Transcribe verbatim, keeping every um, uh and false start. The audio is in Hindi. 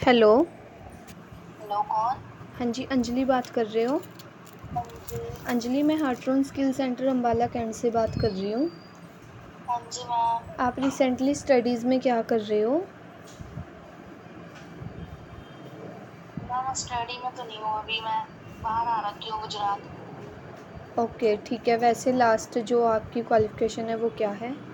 हेलो। हेलो, कौन? हाँ जी, अंजलि बात कर रहे हो? हाँ जी। अंजलि, मैं Hartron skill centre Ambala cantt से बात कर रही हूँ। हाँ जी मैम। आप रिसेंटली स्टडीज़ में क्या कर रहे हो? मैम स्टडी में तो नहीं हूँ, अभी मैं बाहर आ रखी हूँ, गुजरात। ओके, ठीक है। वैसे लास्ट जो आपकी क्वालिफ़िकेशन है वो क्या है?